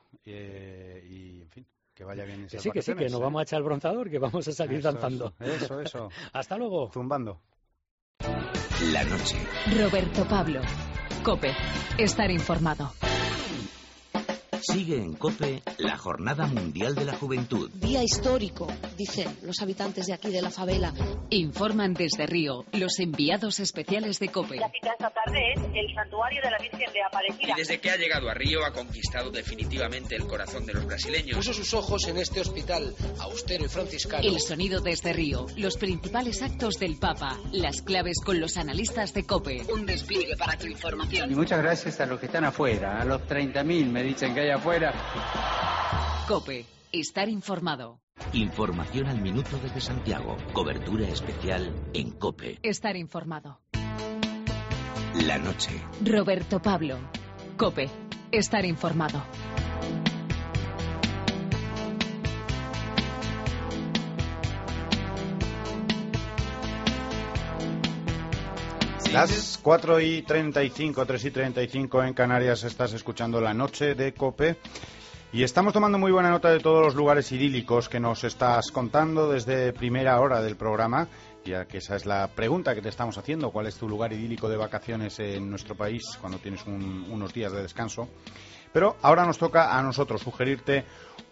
eh, y en fin, que vaya bien esas que sí, que sí, que nos ¿eh? vamos a echar el bronceador, que vamos a salir eso, danzando. Eso, eso. eso. Hasta luego. Zumbando. La noche. Roberto Pablo. COPE. Estar informado. Sigue en COPE la Jornada Mundial de la Juventud. Día histórico, dicen los habitantes de aquí de la favela. Informan desde Río los enviados especiales de COPE. La cita esta tarde es el santuario de la Virgen de Aparecida. Y desde que ha llegado a Río ha conquistado definitivamente el corazón de los brasileños. Puso sus ojos en este hospital austero y franciscano. El sonido desde Río, los principales actos del Papa, las claves con los analistas de COPE. Un despliegue para tu información. Y muchas gracias a los que están afuera, a los treinta mil me dicen que hay afuera. COPE. Estar informado. Información al minuto desde Santiago. Cobertura especial en COPE. Estar informado. La noche. Roberto Pablo. COPE. Estar informado. Las cuatro y treinta y cinco, tres y treinta y cinco en Canarias, estás escuchando La Noche de COPE y estamos tomando muy buena nota de todos los lugares idílicos que nos estás contando desde primera hora del programa, ya que esa es la pregunta que te estamos haciendo: ¿cuál es tu lugar idílico de vacaciones en nuestro país cuando tienes un, unos días de descanso? Pero ahora nos toca a nosotros sugerirte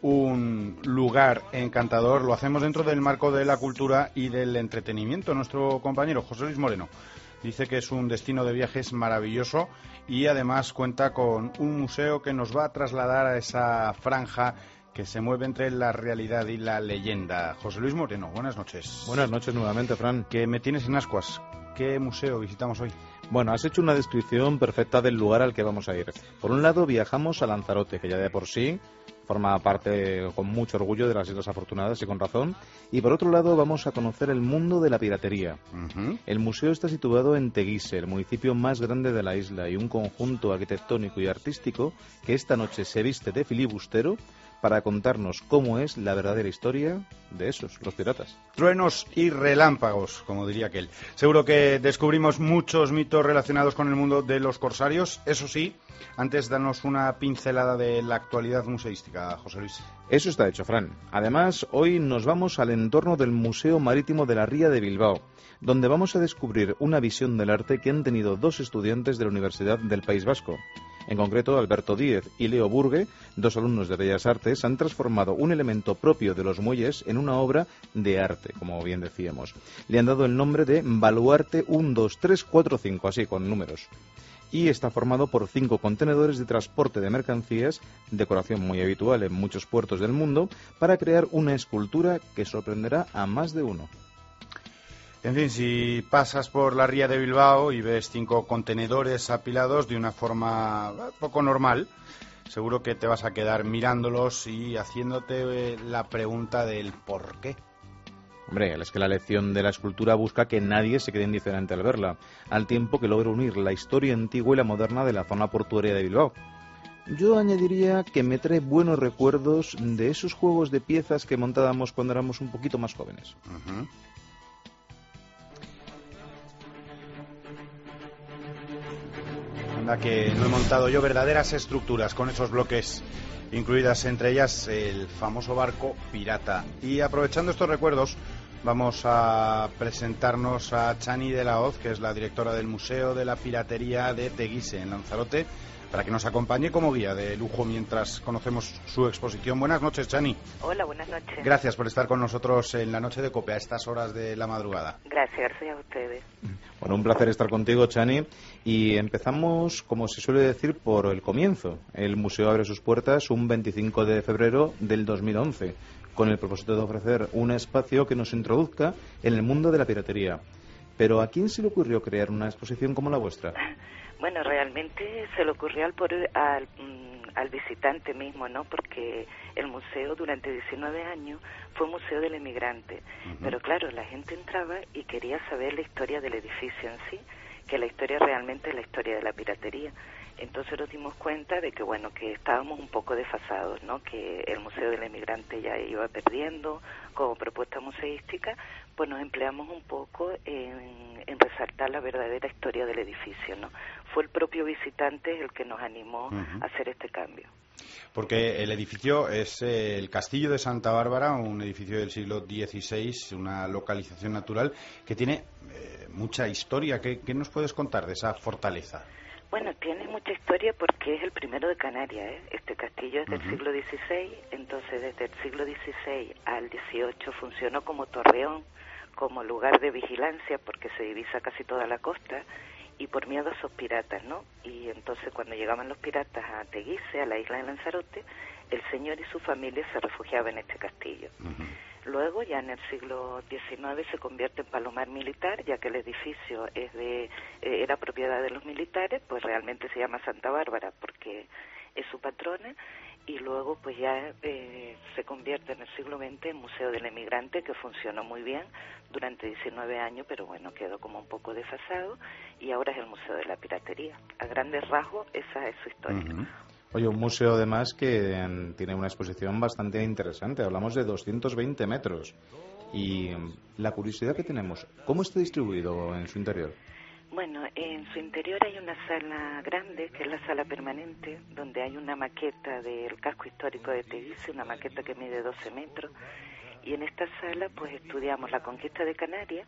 un lugar encantador. Lo hacemos dentro del marco de la cultura y del entretenimiento. Nuestro compañero José Luis Moreno dice que es un destino de viajes maravilloso y además cuenta con un museo que nos va a trasladar a esa franja que se mueve entre la realidad y la leyenda. José Luis Moreno, buenas noches. Buenas noches nuevamente, Fran. Que me tienes en ascuas. ¿Qué museo visitamos hoy? Bueno, has hecho una descripción perfecta del lugar al que vamos a ir. Por un lado, viajamos a Lanzarote, que ya de por sí forma parte con mucho orgullo de las Islas Afortunadas y con razón. Y por otro lado, vamos a conocer el mundo de la piratería. Uh-huh. El museo está situado en Teguise, el municipio más grande de la isla, y un conjunto arquitectónico y artístico que esta noche se viste de filibustero para contarnos cómo es la verdadera historia de esos, los piratas. Truenos y relámpagos, como diría aquel. Seguro que descubrimos muchos mitos relacionados con el mundo de los corsarios. Eso sí, antes danos una pincelada de la actualidad museística, José Luis. Eso está hecho, Fran. Además, hoy nos vamos al entorno del Museo Marítimo de la Ría de Bilbao, donde vamos a descubrir una visión del arte que han tenido dos estudiantes de la Universidad del País Vasco. En concreto, Alberto Díez y Leo Burgue, dos alumnos de Bellas Artes, han transformado un elemento propio de los muelles en una obra de arte, como bien decíamos. Le han dado el nombre de Baluarte uno, dos, tres, cuatro, cinco, así con números. Y está formado por cinco contenedores de transporte de mercancías, decoración muy habitual en muchos puertos del mundo, para crear una escultura que sorprenderá a más de uno. En fin, si pasas por la ría de Bilbao y ves cinco contenedores apilados de una forma poco normal, seguro que te vas a quedar mirándolos y haciéndote la pregunta del por qué. Hombre, es que la lección de la escultura busca que nadie se quede indiferente al verla, al tiempo que logra unir la historia antigua y la moderna de la zona portuaria de Bilbao. Yo añadiría que me trae buenos recuerdos de esos juegos de piezas que montábamos cuando éramos un poquito más jóvenes. Uh-huh. Anda que no he montado yo verdaderas estructuras con esos bloques, incluidas entre ellas el famoso barco pirata. Y aprovechando estos recuerdos, vamos a presentarnos a Chani de la Hoz, que es la directora del Museo de la Piratería de Teguise, en Lanzarote, para que nos acompañe como guía de lujo mientras conocemos su exposición. Buenas noches, Chani. Hola, buenas noches. Gracias por estar con nosotros en la noche de COPE a estas horas de la madrugada. Gracias, gracias a ustedes. Bueno, un placer estar contigo, Chani. Y empezamos, como se suele decir, por el comienzo. El museo abre sus puertas un veinticinco de febrero del dos mil once, con el propósito de ofrecer un espacio que nos introduzca en el mundo de la piratería. Pero ¿a quién se le ocurrió crear una exposición como la vuestra? Bueno, realmente se le ocurrió al, por, al, al visitante mismo, ¿no? Porque el museo durante diecinueve años fue museo del emigrante. Uh-huh. Pero claro, la gente entraba y quería saber la historia del edificio en sí, que la historia realmente es la historia de la piratería. Entonces nos dimos cuenta de que, bueno, que estábamos un poco desfasados, ¿no? Que el Museo del Emigrante ya iba perdiendo como propuesta museística, pues nos empleamos un poco en, en resaltar la verdadera historia del edificio, ¿no? Fue el propio visitante el que nos animó uh-huh. a hacer este cambio. Porque el edificio es eh, el Castillo de Santa Bárbara, un edificio del siglo dieciséis, una localización natural que tiene eh, mucha historia. ¿Qué, ¿Qué nos puedes contar de esa fortaleza? Bueno, tiene mucha historia porque es el primero de Canarias, ¿eh? Este castillo es del uh-huh. siglo dieciséis, entonces desde el siglo dieciséis al dieciocho funcionó como torreón, como lugar de vigilancia porque se divisa casi toda la costa y por miedo a esos piratas, ¿no? Y entonces cuando llegaban los piratas a Teguise, a la isla de Lanzarote, el señor y su familia se refugiaban en este castillo. Uh-huh. Luego, ya en el siglo diecinueve, se convierte en palomar militar, ya que el edificio es de, eh, era propiedad de los militares, pues realmente se llama Santa Bárbara porque es su patrona, y luego pues ya eh, se convierte en el siglo veinte en Museo del Emigrante, que funcionó muy bien durante diecinueve años, pero bueno, quedó como un poco desfasado, y ahora es el Museo de la Piratería. A grandes rasgos, esa es su historia. Uh-huh. Oye, un museo además que en, tiene una exposición bastante interesante, hablamos de doscientos veinte metros, y la curiosidad que tenemos, ¿cómo está distribuido en su interior? Bueno, en su interior hay una sala grande, que es la sala permanente, donde hay una maqueta del casco histórico de Teguise, una maqueta que mide doce metros, y en esta sala pues estudiamos la conquista de Canarias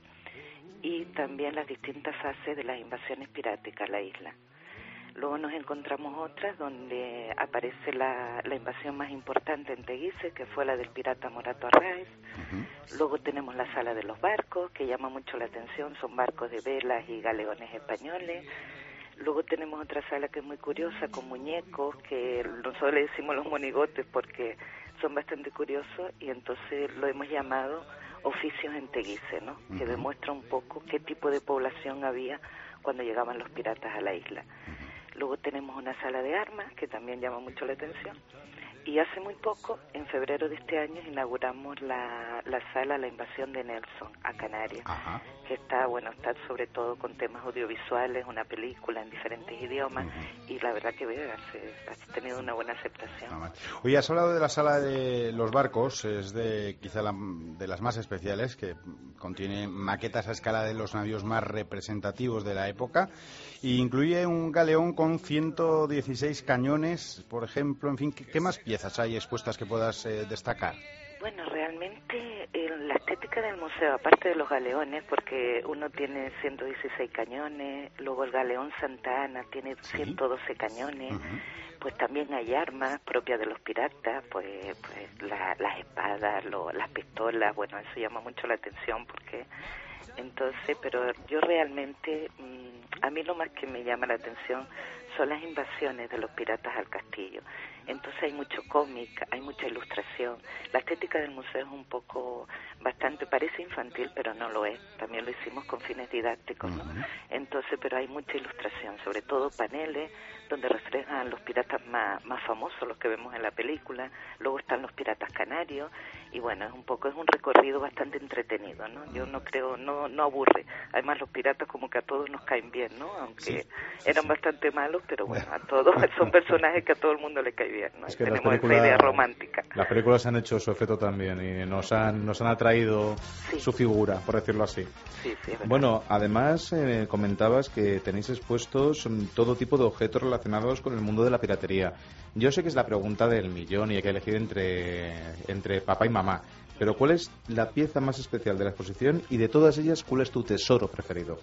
y también las distintas fases de las invasiones piráticas a la isla. Luego nos encontramos otras donde aparece la, la invasión más importante en Teguise, que fue la del pirata Morato Arráez. Uh-huh. Luego tenemos la sala de los barcos, que llama mucho la atención, son barcos de velas y galeones españoles. Luego tenemos otra sala que es muy curiosa, con muñecos, que nosotros le decimos los monigotes porque son bastante curiosos, y entonces lo hemos llamado oficios en Teguise, ¿no? Uh-huh. Que demuestra un poco qué tipo de población había cuando llegaban los piratas a la isla. Luego tenemos una sala de armas, que también llama mucho la atención. Y hace muy poco, en febrero de este año, inauguramos la, la sala La Invasión de Nelson a Canarias. Ajá. Que está, bueno, está sobre todo con temas audiovisuales, una película en diferentes idiomas, uh-huh. y la verdad que vea, ha tenido una buena aceptación. Oye, has hablado de la sala de los barcos, es de quizá la, de las más especiales, que contiene maquetas a escala de los navíos más representativos de la época, e incluye un galeón con ciento dieciséis cañones, por ejemplo. En fin, ¿qué, qué más piezas hay expuestas que puedas eh, destacar? Bueno, realmente eh, la estética del museo, aparte de los galeones, porque uno tiene ciento dieciséis cañones, luego el galeón Santa Ana tiene ¿Sí? ciento doce cañones, uh-huh. pues también hay armas propias de los piratas, pues, pues la, las espadas, lo, las pistolas, bueno, eso llama mucho la atención porque... Entonces, pero yo realmente, mmm, a mí lo más que me llama la atención son las invasiones de los piratas al castillo. Entonces hay mucho cómic, hay mucha ilustración. La estética del museo es un poco, bastante, parece infantil, pero no lo es. También lo hicimos con fines didácticos, ¿no? Uh-huh. Entonces, pero hay mucha ilustración, sobre todo paneles donde reflejan los piratas más, más famosos, los que vemos en la película. Luego están los piratas canarios, y bueno, es un poco, es un recorrido bastante entretenido, ¿no? Yo no creo, no, no aburre. Además, los piratas como que a todos nos caen bien, ¿no? Aunque sí, sí, eran sí. bastante malos, pero bueno, a todos son personajes que a todo el mundo le cae bien, ¿no? Es que tenemos esa idea romántica. Las películas han hecho su efecto también y nos han, nos han atraído sí. su figura, por decirlo así. Sí, sí, bueno, además eh, comentabas que tenéis expuestos todo tipo de objetos relacionados con el mundo de la piratería. Yo sé que es la pregunta del millón y hay que elegir entre, entre papá y mamá, pero ¿cuál es la pieza más especial de la exposición y de todas ellas, cuál es tu tesoro preferido?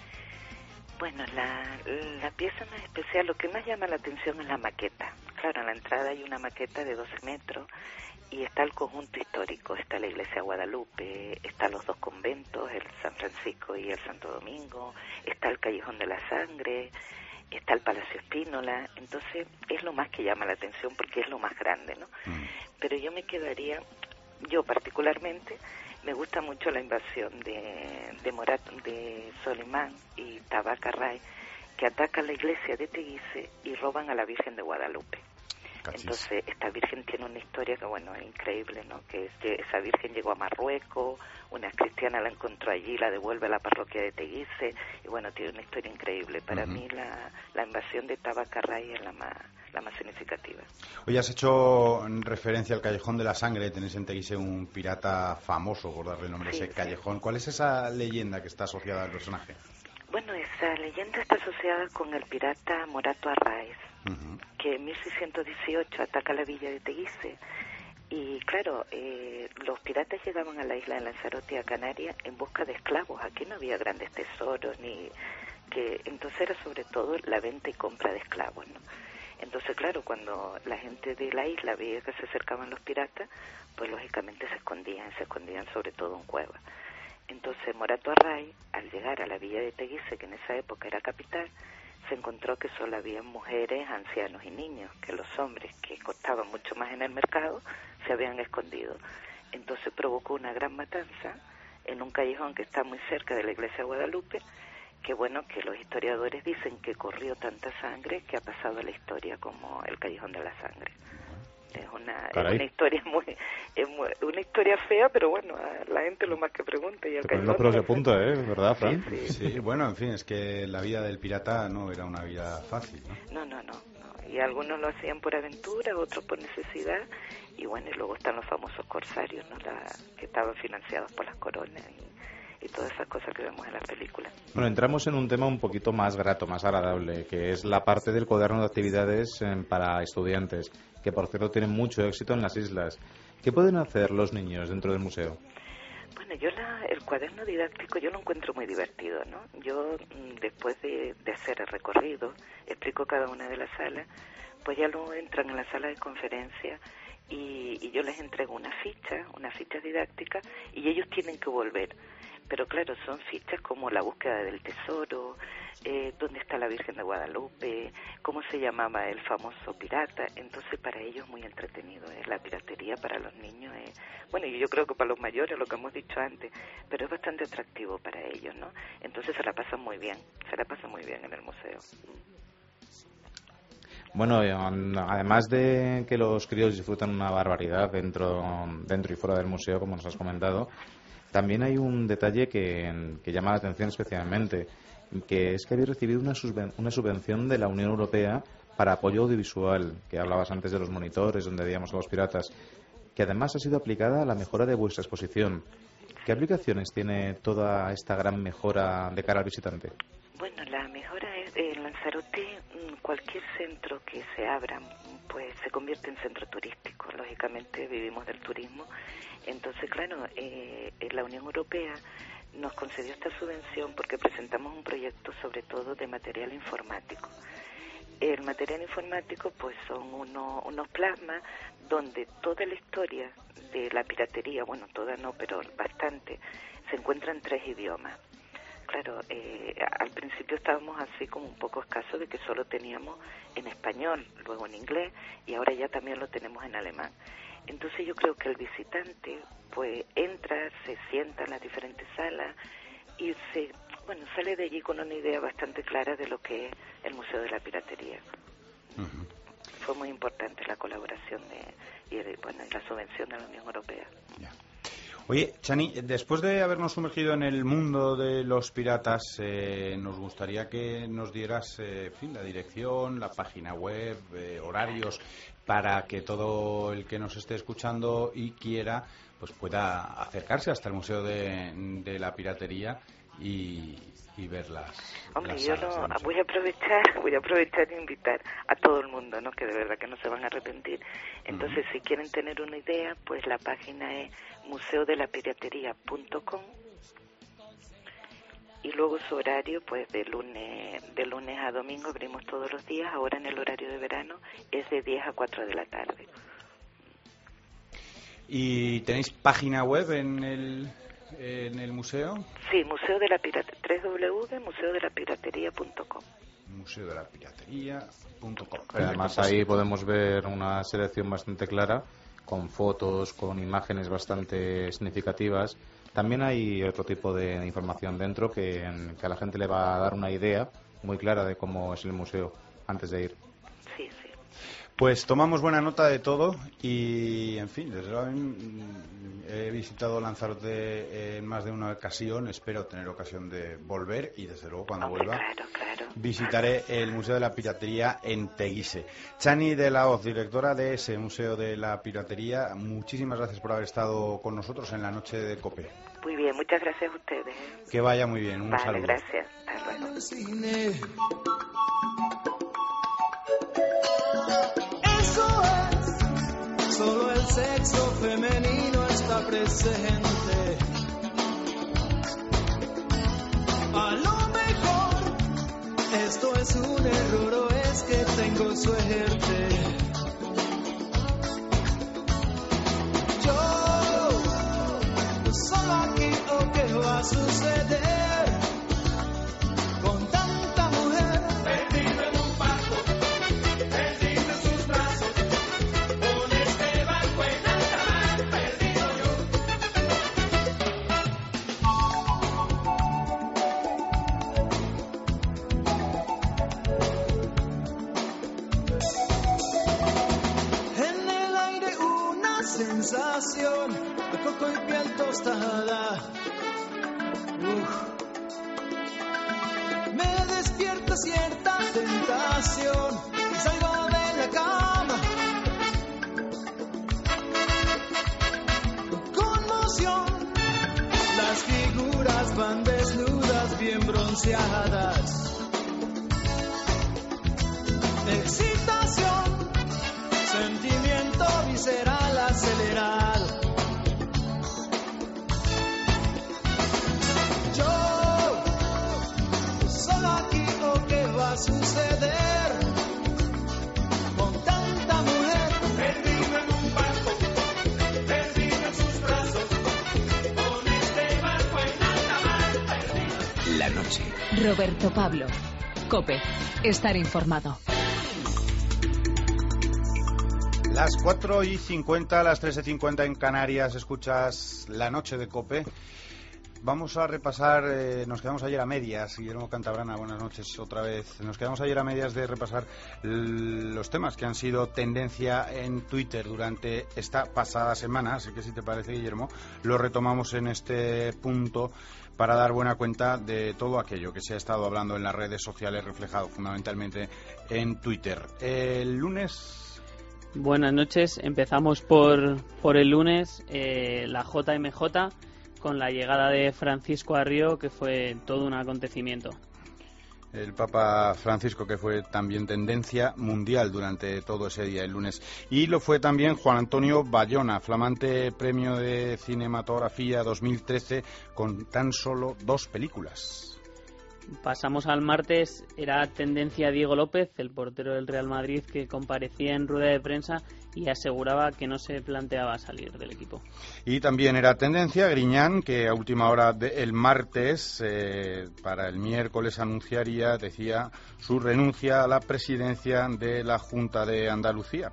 Bueno, la, la pieza más especial, lo que más llama la atención es la maqueta. Claro, en la entrada hay una maqueta de doce metros y está el conjunto histórico, está la iglesia de Guadalupe, están los dos conventos, el San Francisco y el Santo Domingo, está el Callejón de la Sangre, está el Palacio Espínola. Entonces es lo más que llama la atención porque es lo más grande, ¿no? Mm. Pero yo me quedaría, yo particularmente, me gusta mucho la invasión de, de Morat, de Solimán y Tabac Arráez, que atacan la iglesia de Teguise y roban a la Virgen de Guadalupe. Cachis. Entonces, esta Virgen tiene una historia que, bueno, es increíble, ¿no? Que, es que esa Virgen llegó a Marruecos, una cristiana la encontró allí, la devuelve a la parroquia de Teguise, y bueno, tiene una historia increíble. Para uh-huh. mí, la, la invasión de Tabac Arráez es la más, la más significativa. Hoy has hecho referencia al Callejón de la Sangre, tenéis en Teguise un pirata famoso, por darle el nombre a sí, ese callejón. Sí. ¿Cuál es esa leyenda que está asociada al personaje? Bueno, esa leyenda está asociada con el pirata Morato Arráez, uh-huh. que en mil seiscientos dieciocho ataca la villa de Teguise. Y claro, eh, los piratas llegaban a la isla de Lanzarote, a Canarias, en busca de esclavos. Aquí no había grandes tesoros, ni que entonces era sobre todo la venta y compra de esclavos, ¿no? Entonces, claro, cuando la gente de la isla veía que se acercaban los piratas, pues lógicamente se escondían, se escondían sobre todo en cuevas. Entonces Morato Arráez, al llegar a la villa de Teguise, que en esa época era capital, se encontró que solo había mujeres, ancianos y niños, que los hombres, que costaban mucho más en el mercado, se habían escondido. Entonces provocó una gran matanza en un callejón que está muy cerca de la iglesia de Guadalupe, que bueno, que los historiadores dicen que corrió tanta sangre que ha pasado a la historia como el Callejón de la Sangre. Es una, es Caray. una historia muy, es muy, una historia fea, pero bueno, a la gente lo más que pregunta y el Te ponen los pelos de punta, ¿eh? ¿Verdad, Fran? Sí, Sí, sí, bueno, en fin, es que la vida del pirata no era una vida fácil, ¿no? No, no, no, no. Y algunos lo hacían por aventura, otros por necesidad, y bueno, y luego están los famosos corsarios, ¿no? La, que estaban financiados por las coronas y, y todas esas cosas que vemos en las películas. Bueno, entramos en un tema un poquito más grato, más agradable, que es la parte del cuaderno de actividades eh, para estudiantes, que por cierto tienen mucho éxito en las islas. ¿Qué pueden hacer los niños dentro del museo? Bueno, yo la, el cuaderno didáctico yo lo encuentro muy divertido, ¿no? Yo, después de, de hacer el recorrido, explico cada una de las salas, pues ya lo entran en la sala de conferencia y, y yo les entrego una ficha, una ficha didáctica, y ellos tienen que volver. Pero claro, son fichas como la búsqueda del tesoro, eh, dónde está la Virgen de Guadalupe, cómo se llamaba el famoso pirata. Entonces para ellos es muy entretenido, ¿eh? La piratería para los niños es, bueno, y yo creo que para los mayores, lo que hemos dicho antes, pero es bastante atractivo para ellos, ¿no? Entonces se la pasan muy bien, se la pasan muy bien en el museo. Bueno, además de que los críos disfrutan una barbaridad dentro, dentro y fuera del museo, como nos has comentado, también hay un detalle que, que llama la atención especialmente, que es que habéis recibido una, subven, una subvención de la Unión Europea para apoyo audiovisual, que hablabas antes de los monitores, donde veíamos a los piratas, que además ha sido aplicada a la mejora de vuestra exposición. ¿Qué aplicaciones tiene toda esta gran mejora de cara al visitante? Bueno, la mejora es en Lanzarote, cualquier centro que se abra, pues se convierte en centro turístico. Lógicamente vivimos del turismo. Entonces, claro, eh, la Unión Europea nos concedió esta subvención porque presentamos un proyecto sobre todo de material informático. El material informático pues son uno, unos plasmas donde toda la historia de la piratería, bueno, toda no, pero bastante, se encuentra en tres idiomas. Claro, eh, al principio estábamos así como un poco escasos de que solo teníamos en español, luego en inglés y ahora ya también lo tenemos en alemán. Entonces yo creo que el visitante pues entra, se sienta en las diferentes salas y se, bueno, sale de allí con una idea bastante clara de lo que es el Museo de la Piratería. Uh-huh. Fue muy importante la colaboración de, y de, bueno, la subvención de la Unión Europea. Yeah. Oye, Chani, después de habernos sumergido en el mundo de los piratas, eh, nos gustaría que nos dieras eh, en fin, la dirección, la página web, eh, horarios, para que todo el que nos esté escuchando y quiera pues pueda acercarse hasta el Museo de, de la Piratería y, y ver las Hombre, las yo salas lo, voy a aprovechar, voy a aprovechar e invitar a todo el mundo, ¿no? Que de verdad que no se van a arrepentir. Entonces, uh-huh. si quieren tener una idea, pues la página es museo de la piratería punto com y luego su horario, pues de lunes de lunes a domingo abrimos todos los días. Ahora en el horario de verano es de diez a cuatro de la tarde. ¿Y tenéis página web en el en el museo? Sí, Museo de la Piratería, doble u doble u doble u punto museo de la piratería punto com. museo de la piratería punto com. Además ahí podemos ver una selección bastante clara, con fotos, con imágenes bastante significativas. También hay otro tipo de información dentro que, que a la gente le va a dar una idea muy clara de cómo es el museo antes de ir. Sí, sí. Pues tomamos buena nota de todo y, en fin, desde luego he visitado Lanzarote en más de una ocasión. Espero tener ocasión de volver y, desde luego, cuando Hombre, vuelva claro, claro. visitaré el Museo de la Piratería en Teguise. Chani de la Hoz, directora de ese Museo de la Piratería, muchísimas gracias por haber estado con nosotros en la noche de COPE. Muy bien, muchas gracias a ustedes. Que vaya muy bien, un vale, saludo. Gracias, hasta luego. Solo el sexo femenino está presente. A lo mejor esto es un error o es que tengo suerte. Yo solo aquí o qué va a suceder. siento cierta tentación y salgo de la cama. Conmoción, las figuras van desnudas, bien bronceadas. Excitación, sentimiento visceral acelerado. Yo, solo aquí o qué va a suceder con tanta mujer. Perdido en un barco, perdido en sus brazos, con este barco en alta mar, perdido. La noche. Roberto Pablo. COPE. Estar informado. Las cuatro y cincuenta, las tres y cincuenta en Canarias, escuchas La Noche de COPE. Vamos a repasar, eh, nos quedamos ayer a medias, Guillermo Cantabrana, buenas noches otra vez. Nos quedamos ayer a medias de repasar los temas que han sido tendencia en Twitter durante esta pasada semana, así que si te parece, Guillermo, lo retomamos en este punto para dar buena cuenta de todo aquello que se ha estado hablando en las redes sociales, reflejado fundamentalmente en Twitter. El lunes... Buenas noches, empezamos por, por el lunes, eh, la J M J, con la llegada de Francisco a Río, que fue todo un acontecimiento. El Papa Francisco, que fue también tendencia mundial durante todo ese día, el lunes. Y lo fue también Juan Antonio Bayona, flamante premio de cinematografía dos mil trece, con tan solo dos películas. Pasamos al martes, era tendencia Diego López, el portero del Real Madrid, que comparecía en rueda de prensa y aseguraba que no se planteaba salir del equipo. Y también era tendencia Griñán, que a última hora del martes, eh, para el miércoles, anunciaría, decía, su renuncia a la presidencia de la Junta de Andalucía.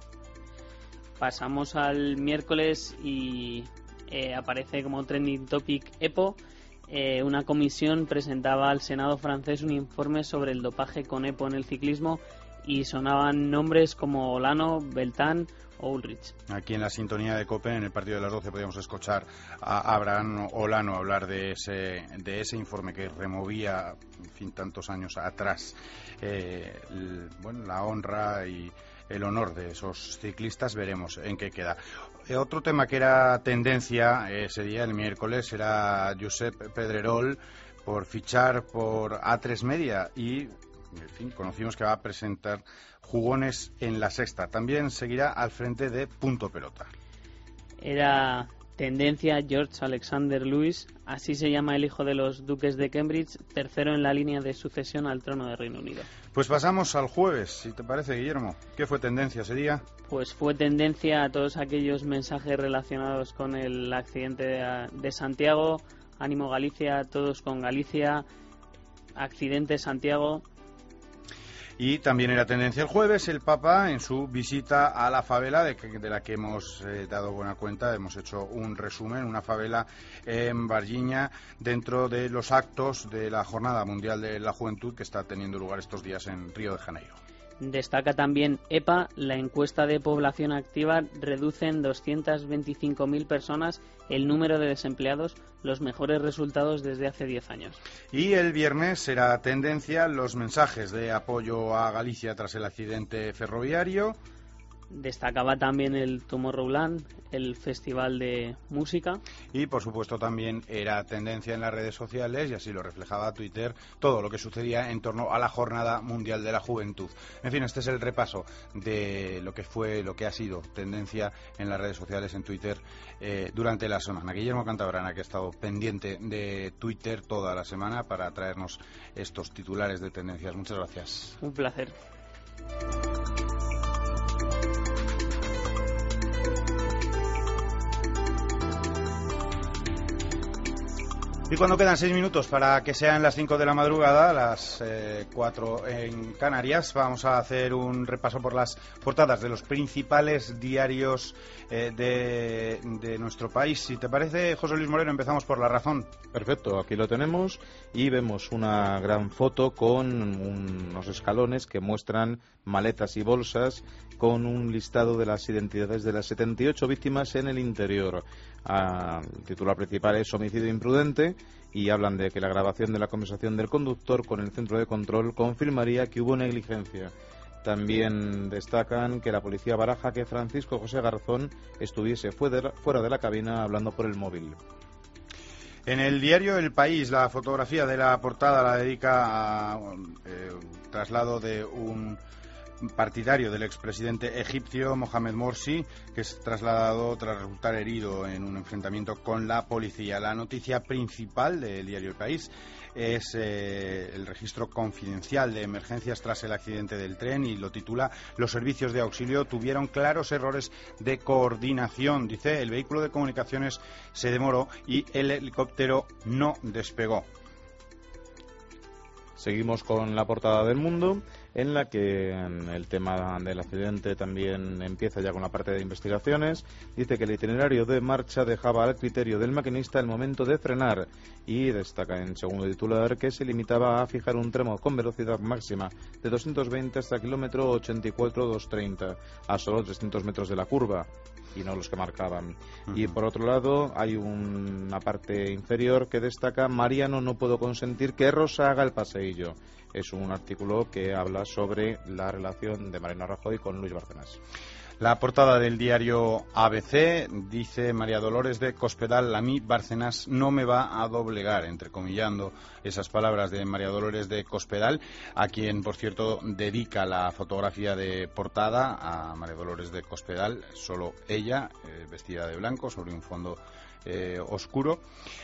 Pasamos al miércoles y eh, aparece como trending topic EPO. Eh, una comisión presentaba al Senado francés un informe sobre el dopaje con EPO en el ciclismo y sonaban nombres como Olano, Beltán o Ulrich. Aquí en la sintonía de COPE, en el partido de las doce, podíamos escuchar a Abraham Olano hablar de ese, de ese informe que removía, en fin, tantos años atrás, eh, el, bueno, la honra y el honor de esos ciclistas. Veremos en qué queda. Eh, otro tema que era tendencia ese día, el miércoles, era Josep Pedrerol por fichar por A tres Media y, en fin, conocimos que va a presentar Jugones en La Sexta. También seguirá al frente de Punto Pelota. Era tendencia George Alexander Lewis, así se llama el hijo de los duques de Cambridge, tercero en la línea de sucesión al trono de Reino Unido. Pues pasamos al jueves, si te parece, Guillermo. ¿Qué fue tendencia ese día? Pues fue tendencia a todos aquellos mensajes relacionados con el accidente de, de Santiago, Ánimo Galicia, todos con Galicia, accidente Santiago. Y también era tendencia el jueves el Papa en su visita a la favela de, que, de la que hemos eh, dado buena cuenta, hemos hecho un resumen, una favela en Varginha, dentro de los actos de la Jornada Mundial de la Juventud que está teniendo lugar estos días en Río de Janeiro. Destaca también EPA, la encuesta de población activa reduce en doscientas veinticinco mil personas el número de desempleados, los mejores resultados desde hace diez años. Y el viernes será tendencia los mensajes de apoyo a Galicia tras el accidente ferroviario. Destacaba también el Tomorrowland, el festival de música. Y, por supuesto, también era tendencia en las redes sociales, y así lo reflejaba Twitter, todo lo que sucedía en torno a la Jornada Mundial de la Juventud. En fin, este es el repaso de lo que fue, lo que ha sido tendencia en las redes sociales, en Twitter, eh, durante la semana. Guillermo Cantabrana, que ha estado pendiente de Twitter toda la semana para traernos estos titulares de tendencias. Muchas gracias. Un placer. Y cuando quedan seis minutos para que sean las cinco de la madrugada, las eh, cuatro en Canarias, vamos a hacer un repaso por las portadas de los principales diarios eh, de, de nuestro país. Si te parece, José Luis Moreno, empezamos por La Razón. Perfecto, aquí lo tenemos y vemos una gran foto con unos escalones que muestran maletas y bolsas con un listado de las identidades de las setenta y ocho víctimas en el interior. Ah, el titular principal es homicidio imprudente y hablan de que la grabación de la conversación del conductor con el centro de control confirmaría que hubo negligencia. También destacan que la policía baraja que Francisco José Garzón estuviese fuera de la cabina hablando por el móvil. En el diario El País, la fotografía de la portada la dedica a eh, traslado de un partidario del expresidente egipcio Mohamed Morsi, que es trasladado tras resultar herido en un enfrentamiento con la policía. La noticia principal del diario El País es eh, el registro confidencial de emergencias tras el accidente del tren y lo titula "Los servicios de auxilio tuvieron claros errores de coordinación". Dice, el vehículo de comunicaciones se demoró y el helicóptero no despegó. Seguimos con la portada del Mundo, en la que el tema del accidente también empieza ya con la parte de investigaciones. Dice que el itinerario de marcha dejaba al criterio del maquinista el momento de frenar y destaca en segundo titular que se limitaba a fijar un tramo con velocidad máxima de doscientos veinte hasta el kilómetro ochenta y cuatro coma doscientos treinta a solo trescientos metros de la curva y no los que marcaban. Uh-huh. Y por otro lado hay un, una parte inferior que destaca: Mariano, no puedo consentir que Rosa haga el paseillo. Es un artículo que habla sobre la relación de Mariano Rajoy con Luis Bárcenas. La portada del diario A B C dice: María Dolores de Cospedal, a mí Bárcenas no me va a doblegar, entrecomillando esas palabras de María Dolores de Cospedal, a quien, por cierto, dedica la fotografía de portada a María Dolores de Cospedal, solo ella, eh, vestida de blanco, sobre un fondo Eh, oscuro,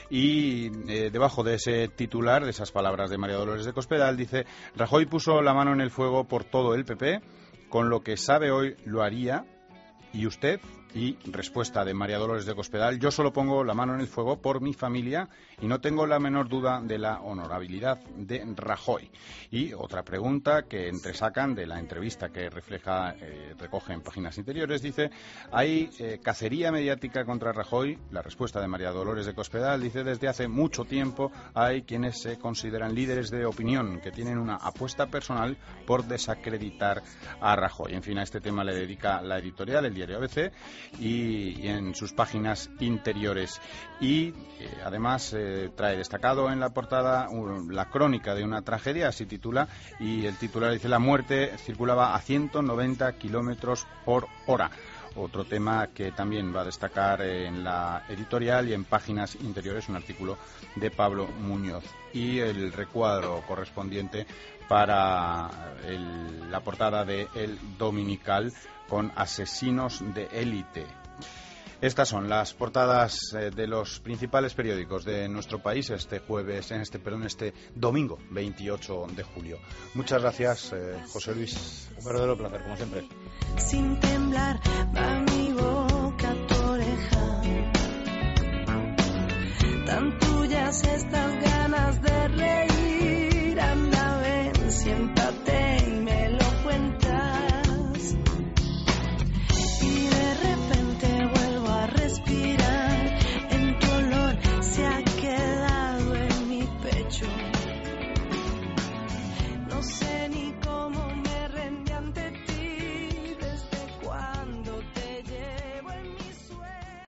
y eh, debajo de ese titular, de esas palabras de María Dolores de Cospedal, dice: Rajoy puso la mano en el fuego por todo el P P, con lo que sabe hoy lo haría, ¿y usted? Y respuesta de María Dolores de Cospedal: yo solo pongo la mano en el fuego por mi familia y no tengo la menor duda de la honorabilidad de Rajoy. Y otra pregunta que entresacan de la entrevista que refleja, eh, recoge en páginas interiores, dice: ¿hay eh, cacería mediática contra Rajoy? La respuesta de María Dolores de Cospedal dice: desde hace mucho tiempo hay quienes se consideran líderes de opinión que tienen una apuesta personal por desacreditar a Rajoy. En fin, a este tema le dedica la editorial, el diario A B C, y, y en sus páginas interiores. Y eh, además eh, trae destacado en la portada uh, la crónica de una tragedia, así titula, y el titular dice: la muerte circulaba a ciento noventa kilómetros por hora. Otro tema que también va a destacar en la editorial y en páginas interiores, un artículo de Pablo Muñoz. Y el recuadro correspondiente para el, la portada de El Dominical, con asesinos de élite. Estas son las portadas eh, de los principales periódicos de nuestro país este jueves, en este perdón, este domingo veintiocho de julio. Muchas gracias, eh, José Luis. Un verdadero placer, como siempre. Sin temblar va mi boca a tu oreja. Tan tuyas estas ganas de